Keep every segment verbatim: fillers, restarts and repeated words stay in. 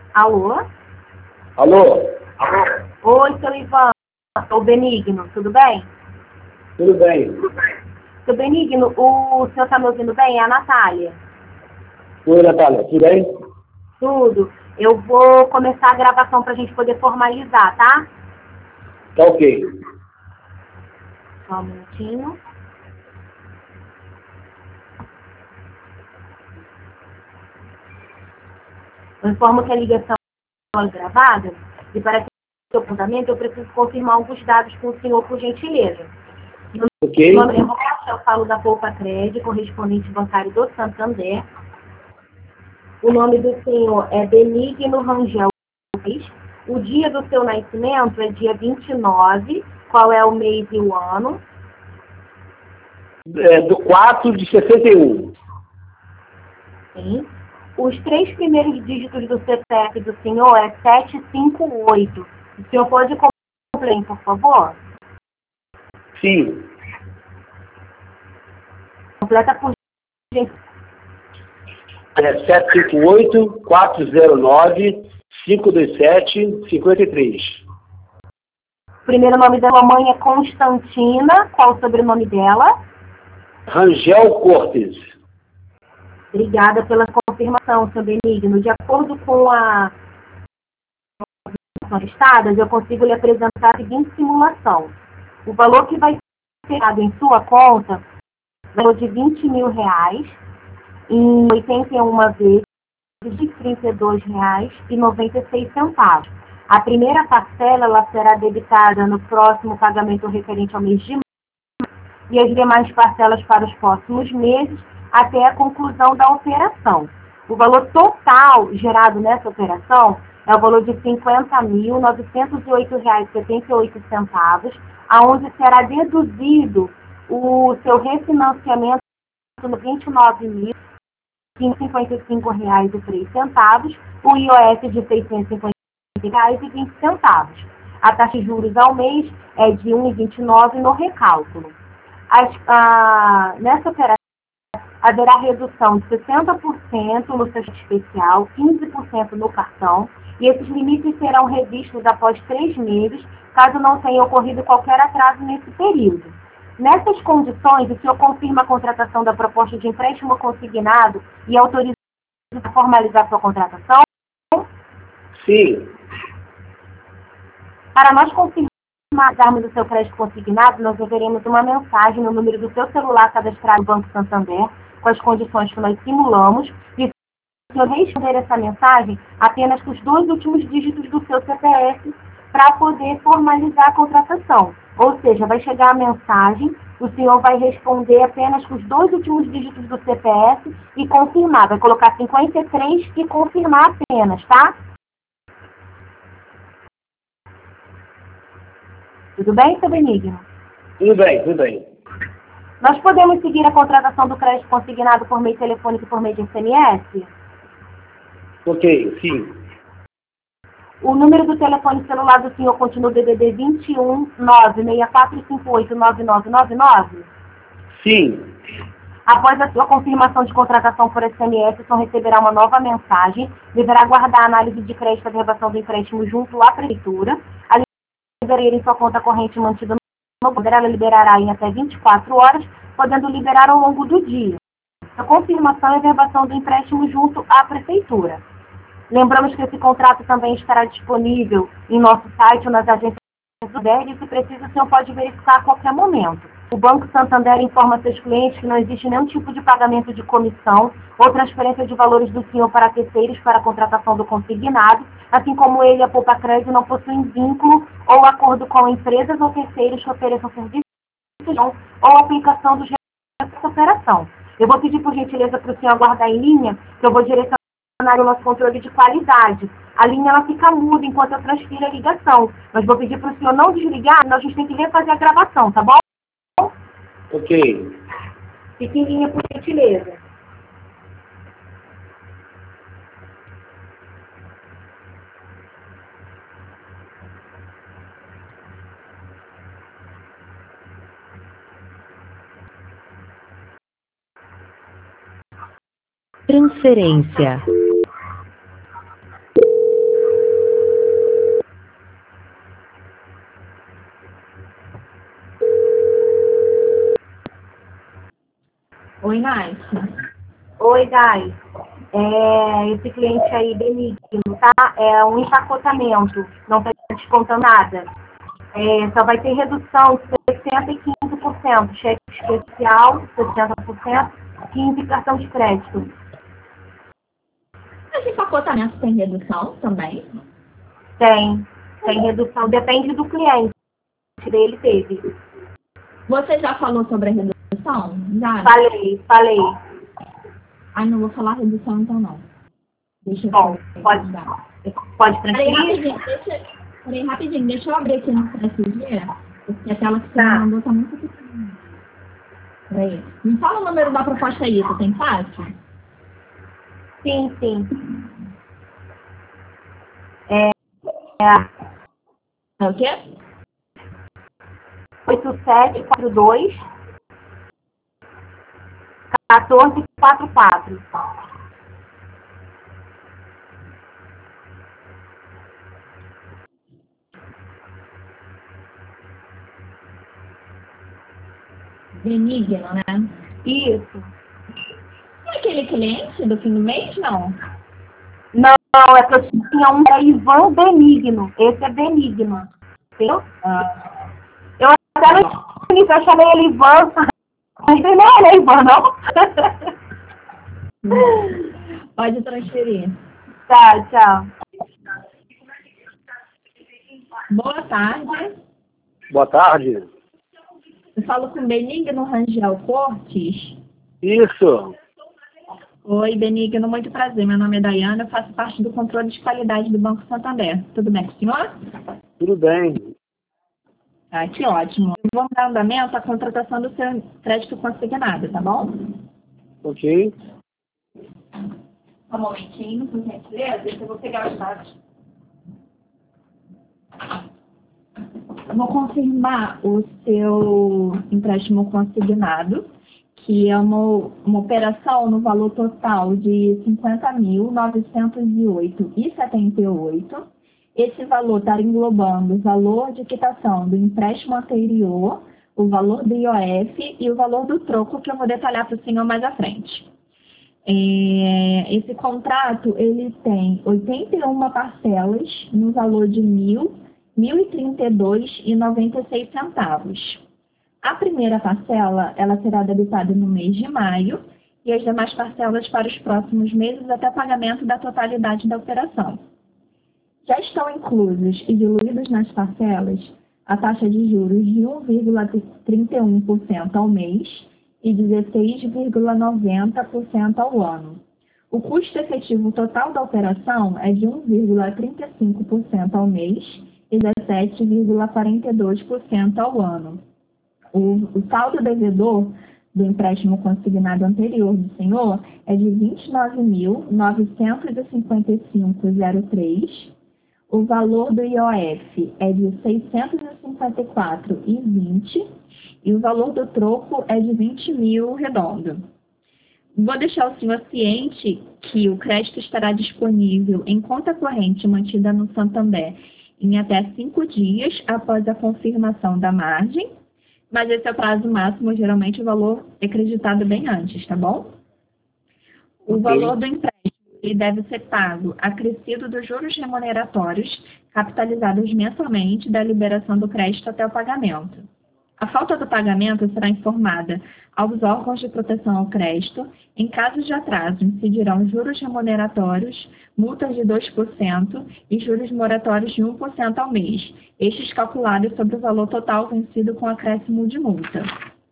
Alô? Alô? Oi, seu Ivan. Sou Benigno, tudo bem? Tudo bem. Seu Benigno, o senhor está me ouvindo bem? É a Natália. Oi, Natália, tudo bem? Tudo. Eu vou começar a gravação para a gente poder formalizar, tá? Tá ok. Só um minutinho. Eu informo que a ligação é gravada e para que o seu apontamento eu preciso confirmar alguns dados com o senhor, por gentileza. Ok. Meu nome é Rocha, eu falo da Poupa Crédito, correspondente bancário do Santander. O nome do senhor é Benigno Rangel. O dia do seu nascimento é dia vinte e nove. Qual é o mês e o ano? É, do quatro de sessenta e um. Sim. Os três primeiros dígitos do C P F do senhor é sete cinco oito. O senhor pode completar, por favor? Sim. Completa por gentileza. É sete cinco oito, quatro zero nove, cinco dois sete, cinco três. O primeiro nome da sua mãe é Constantina. Qual o sobrenome dela? Rangel Cortes. Obrigada pela confirmação, seu Benigno. De acordo com a estadas, eu consigo lhe apresentar a seguinte simulação. O valor que vai ser dado em sua conta é o valor de vinte mil reais em oitenta e uma vezes de trinta e dois reais e noventa e seis centavos. A primeira parcela ela será debitada no próximo pagamento referente ao mês de maio e as demais parcelas para os próximos meses até a conclusão da operação. O valor total gerado nessa operação é o valor de cinquenta mil novecentos e oito reais e setenta e oito centavos, aonde será deduzido o seu refinanciamento no vinte e nove mil cinquenta e cinco reais e três centavos, o I O F de seiscentos e cinquenta reais e vinte centavos. A taxa de juros ao mês é de um vírgula vinte e nove no recálculo. As, a, nessa operação, haverá redução de sessenta por cento no seu especial, quinze por cento no cartão, e esses limites serão revistos após três meses, caso não tenha ocorrido qualquer atraso nesse período. Nessas condições, o senhor confirma a contratação da proposta de empréstimo consignado e autoriza a formalizar sua contratação? Sim. Para nós confirmarmos o seu crédito consignado, nós enviaremos uma mensagem no número do seu celular cadastrado no Banco Santander, com as condições que nós simulamos, e o senhor responder essa mensagem apenas com os dois últimos dígitos do seu C P F para poder formalizar a contratação. Ou seja, vai chegar a mensagem, o senhor vai responder apenas com os dois últimos dígitos do C P F e confirmar. Vai colocar cinquenta e três e confirmar apenas, tá? Tudo bem, seu Benigno? Tudo bem, tudo bem. Nós podemos seguir a contratação do crédito consignado por meio telefônico e por meio de S M S? Ok, sim. O número do telefone celular do senhor continua D D D vinte e um, nove seis quatro cinco oito, nove nove nove nove? Sim. Após a sua confirmação de contratação por S M S, o senhor receberá uma nova mensagem, deverá aguardar a análise de crédito e aprovação do empréstimo junto à prefeitura. A liberaria em sua conta corrente mantida no banco, ela liberará em até vinte e quatro horas, podendo liberar ao longo do dia. A confirmação e averbação do empréstimo junto à prefeitura. Lembramos que esse contrato também estará disponível em nosso site ou nas agências do B E R, e se precisa, o senhor pode verificar a qualquer momento. O Banco Santander informa seus clientes que não existe nenhum tipo de pagamento de comissão ou transferência de valores do senhor para terceiros para a contratação do consignado, assim como ele e a Poupa Crédito não possuem vínculo ou acordo com empresas ou terceiros que ofereçam serviços ou aplicação dos recursos dessa operação. Eu vou pedir, por gentileza, para o senhor aguardar em linha, que eu vou direcionar o nosso controle de qualidade. A linha ela fica muda enquanto eu transfiro a ligação. Mas vou pedir para o senhor não desligar, senão a gente tem que refazer a gravação, tá bom? Ok. Fique em linha, por gentileza. Transferência. Oi, Nath. Oi, Dai. É, esse cliente aí, benigno, tá? É um empacotamento, não está descontando nada. É, só vai ter redução de sessenta e quinze por cento, cheque especial, sessenta por cento, quinze por cento cartão de crédito. Esse empacotamento tem redução também? Tem, tem redução, depende do cliente, dele teve. Você já falou sobre a redução? Já? Falei, falei. Ah, não vou falar redução então não. Deixa eu Bom, pode, pode Peraí, transferir? rapidinho, deixa, peraí, rapidinho, deixa eu abrir aqui no C S G, porque a tela que você Tá. mandou tá muito pequenininha. Peraí. Me fala o número da proposta aí, você tem fácil? Sim, sim. É, é É o quê? oito sete quatro dois, um quatro quatro quatro. Benigno, né? Isso. É aquele cliente do fim do mês, não? Não, é que eu tinha um é Ivan Benigno. Esse é Benigno. Entendeu? Ah, Eu até no início eu chamei ele Ivan, mas ele não é Ivan, não. pode transferir. Tá, tchau. Boa tarde. Boa tarde. Eu falo com Benigno Rangel Cortes. Isso. Oi, Benigno, muito prazer. Meu nome é Dayana, eu faço parte do controle de qualidade do Banco Santander. Tudo bem com o senhor? Tudo bem. Ah, que ótimo. Eu vou dar andamento à contratação do seu crédito consignado, tá bom? Ok. Um momentinho, por gentileza, deixa eu vou pegar os dados. Eu vou confirmar o seu empréstimo consignado, que é uma, uma operação no valor total de cinquenta mil novecentos e oito reais e setenta e oito centavos. Esse valor está englobando o valor de quitação do empréstimo anterior, o valor do I O F e o valor do troco, que eu vou detalhar para o senhor mais à frente. É, esse contrato ele tem oitenta e uma parcelas no valor de mil, mil e trinta e dois reais e noventa e seis centavos. A primeira parcela ela será debitada no mês de maio e as demais parcelas para os próximos meses até pagamento da totalidade da operação. Já estão inclusos e diluídos nas parcelas a taxa de juros de um vírgula trinta e um por cento ao mês e dezesseis vírgula noventa por cento ao ano. O custo efetivo total da operação é de um vírgula trinta e cinco por cento ao mês e dezessete vírgula quarenta e dois por cento ao ano. O, o saldo devedor do empréstimo consignado anterior do senhor é de vinte e nove mil novecentos e cinquenta e cinco vírgula zero três reais. O valor do I O F é de seiscentos e cinquenta e quatro vírgula vinte reais e o valor do troco é de vinte mil redondo. Vou deixar o senhor ciente que o crédito estará disponível em conta corrente mantida no Santander em até cinco dias após a confirmação da margem, mas esse é o prazo máximo, geralmente o valor é creditado bem antes, tá bom? O Ok. valor do empréstimo ele deve ser pago acrescido dos juros remuneratórios capitalizados mensalmente da liberação do crédito até o pagamento. A falta do pagamento será informada aos órgãos de proteção ao crédito. Em caso de atraso, incidirão juros remuneratórios, multas de dois por cento e juros moratórios de um por cento ao mês, estes calculados sobre o valor total vencido com acréscimo de multa.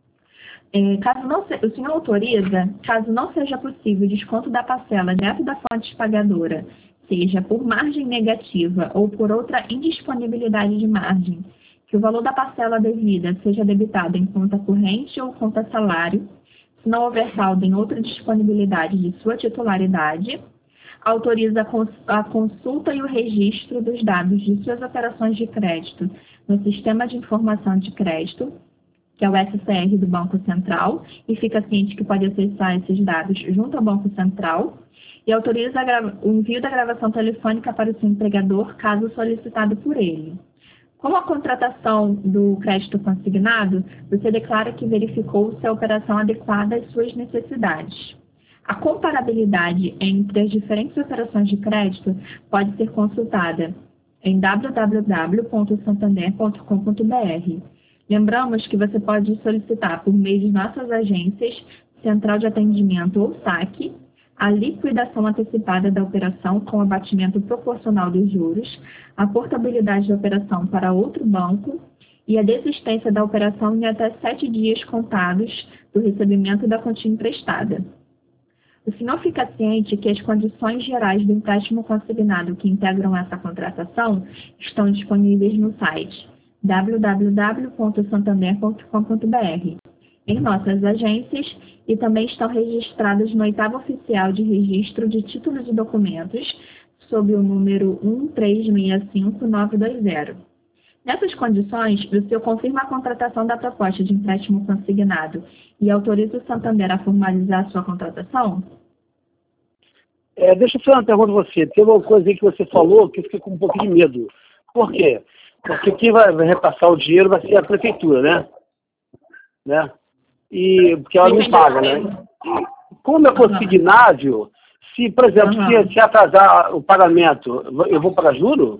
É, caso não se, o senhor autoriza, caso não seja possível o desconto da parcela direto da fonte pagadora, seja por margem negativa ou por outra indisponibilidade de margem, que o valor da parcela devida seja debitado em conta corrente ou conta salário, se não houver saldo em outra disponibilidade de sua titularidade, autoriza a consulta e o registro dos dados de suas operações de crédito no Sistema de Informação de Crédito, que é o S C R do Banco Central, e fica ciente que pode acessar esses dados junto ao Banco Central, e autoriza o envio da gravação telefônica para o seu empregador, caso solicitado por ele. Com a contratação do crédito consignado, você declara que verificou se a operação adequada às suas necessidades. A comparabilidade entre as diferentes operações de crédito pode ser consultada em w w w ponto santander ponto com ponto b r. Lembramos que você pode solicitar por meio de nossas agências, Central de Atendimento ou saque, a liquidação antecipada da operação com abatimento proporcional dos juros, a portabilidade da operação para outro banco e a desistência da operação em até sete dias contados do recebimento da quantia emprestada. O senhor fica ciente que as condições gerais do empréstimo consignado que integram essa contratação estão disponíveis no site w w w ponto santander ponto com ponto b r, em nossas agências, e também estão registradas no oitavo oficial de registro de títulos e documentos, sob o número um três seis cinco nove dois zero. Nessas condições, o senhor confirma a contratação da proposta de empréstimo consignado e autoriza o Santander a formalizar a sua contratação? É, deixa eu fazer uma pergunta a você. Tem uma coisa aí que você falou que eu fiquei com um pouquinho de medo. Por quê? Porque quem vai repassar o dinheiro vai ser a prefeitura, né? né? E, porque ela não paga, né? Como é consignado, se, por exemplo, uhum. se, se atrasar o pagamento, eu vou pagar juro?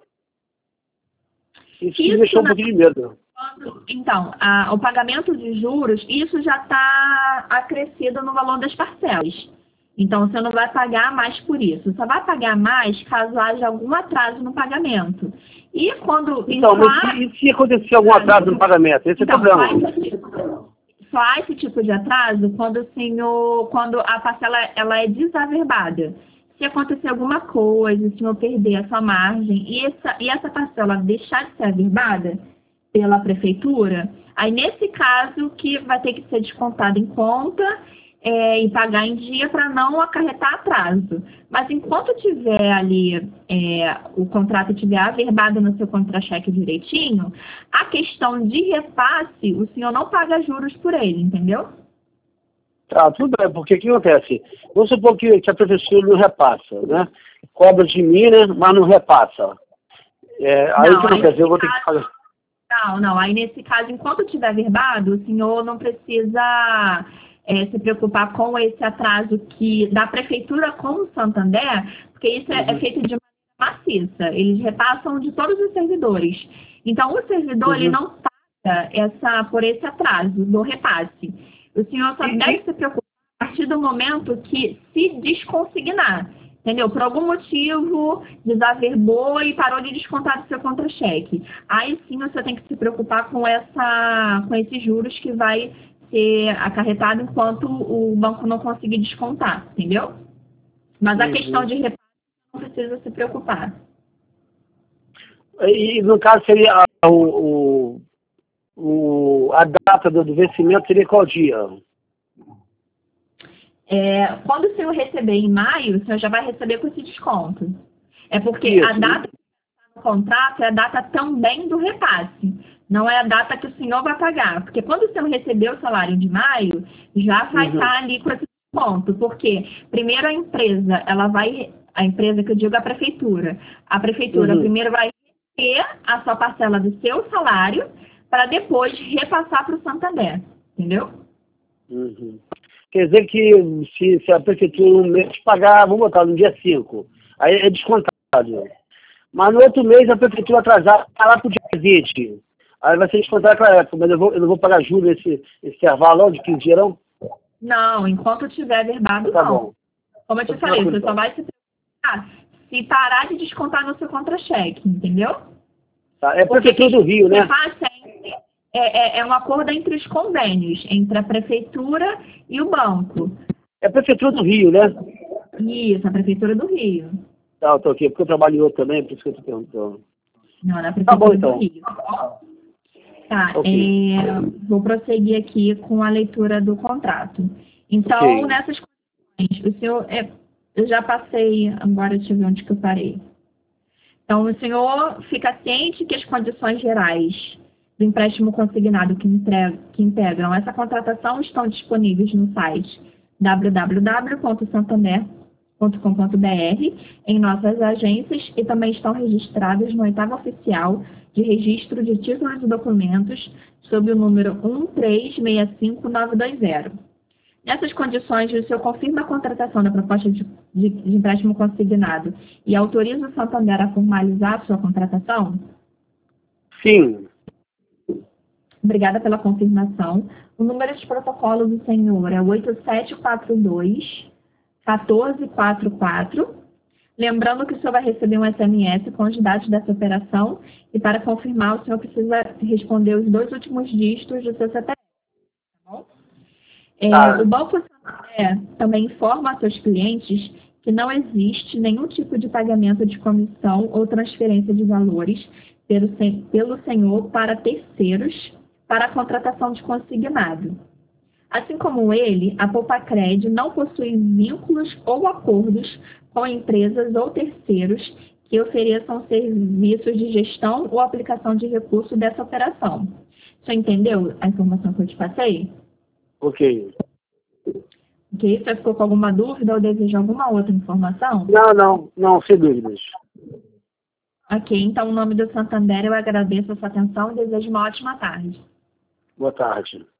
Isso, isso me deixou um pouquinho de medo. Então, a, o pagamento de juros, isso já está acrescido no valor das parcelas. Então, você não vai pagar mais por isso. Só vai pagar mais caso haja algum atraso no pagamento. E quando... Então, mas e se acontecer algum atraso no pagamento? Esse então, é o problema. Só há esse tipo de atraso quando, o senhor, quando a parcela ela é desaverbada. Se acontecer alguma coisa, o senhor perder a sua margem e essa, e essa parcela deixar de ser averbada pela prefeitura, aí nesse caso que vai ter que ser descontado em conta é, e pagar em dia para não acarretar atraso. Mas enquanto tiver ali, é, o contrato estiver averbado no seu contra-cheque direitinho, a questão de repasse, o senhor não paga juros por ele, entendeu? Tá, tudo bem, porque o que acontece? Vamos supor que, que a prefeitura não repassa, né? Cobra de mim, né? Mas não repassa. É, aí o que acontece? Eu vou ter que fazer... Não, não. Aí nesse caso, enquanto estiver averbado, o senhor não precisa... É, se preocupar com esse atraso que da prefeitura com o Santander, porque isso é, uhum. é feito de maneira maciça. Eles repassam de todos os servidores. Então, o servidor uhum. ele não paga essa, por esse atraso do repasse. O senhor só uhum. deve se preocupar a partir do momento que se desconsignar. Entendeu? Por algum motivo, desaverbou e parou de descontar do seu contra-cheque. Aí sim você tem que se preocupar com, essa, com esses juros que vai ser acarretado enquanto o banco não conseguir descontar, entendeu? Mas a uhum. questão de repasse não precisa se preocupar. E no caso seria o, o, a data do vencimento seria qual dia? É, quando o senhor receber em maio, o senhor já vai receber com esse desconto. É porque Isso. a data que está no contrato é a data também do repasse. Não é a data que o senhor vai pagar. Porque quando o senhor receber o salário de maio, já vai uhum. estar ali com esse desconto. Porque primeiro a empresa, ela vai, a empresa que eu digo a prefeitura, a prefeitura uhum. primeiro vai ter a sua parcela do seu salário para depois repassar para o Santander. Entendeu? Uhum. Quer dizer que se, se a prefeitura no mês pagar, vamos botar no dia cinco, aí é descontado. Mas no outro mês a prefeitura atrasar, tá lá para o dia vinte. Aí vai ser descontado naquela época, mas eu, vou, eu não vou pagar juros nesse, nesse intervalo de quinze dias, não? Não, enquanto tiver verbado, tá não. Bom. Como eu te falei, você só vai se preocupar se parar de descontar no seu contra-cheque, entendeu? Tá, é a prefeitura do Rio, né? É, é, é um acordo entre os convênios, entre a prefeitura e o banco. É a prefeitura do Rio, né? Isso, a prefeitura do Rio. Tá, eu tô aqui, porque eu trabalho em outro também, por isso que eu tô perguntando. Não, na prefeitura tá bom, então. do Rio. Tá, okay. é, vou prosseguir aqui com a leitura do contrato. Então, okay. nessas condições, o senhor, é, eu já passei, agora deixa eu ver onde que eu parei. Então, o senhor fica ciente que as condições gerais do empréstimo consignado que, entrega, que integram essa contratação estão disponíveis no site w w w ponto santander ponto com ponto b r em nossas agências e também estão registrados no oitavo oficial de registro de títulos e documentos sob o número um três seis cinco nove dois zero. Nessas condições, o senhor confirma a contratação da proposta de, de, de empréstimo consignado e autoriza o Santander a formalizar a sua contratação? Sim. Obrigada pela confirmação. O número de protocolo do senhor é oito sete quatro dois, um quatro quatro quatro. Lembrando que o senhor vai receber um S M S com os dados dessa operação e para confirmar, o senhor precisa responder os dois últimos dígitos do seu C P F. Tá bom? É, Tá. O Banco Santander também informa a seus clientes que não existe nenhum tipo de pagamento de comissão ou transferência de valores pelo, pelo senhor para terceiros para a contratação de consignado. Assim como ele, a Poupacred não possui vínculos ou acordos com empresas ou terceiros que ofereçam serviços de gestão ou aplicação de recurso dessa operação. Você entendeu a informação que eu te passei? Ok. Ok? Você ficou com alguma dúvida ou deseja alguma outra informação? Não, não, não, sem dúvidas. Ok, então, em nome do Santander, eu agradeço a sua atenção e desejo uma ótima tarde. Boa tarde.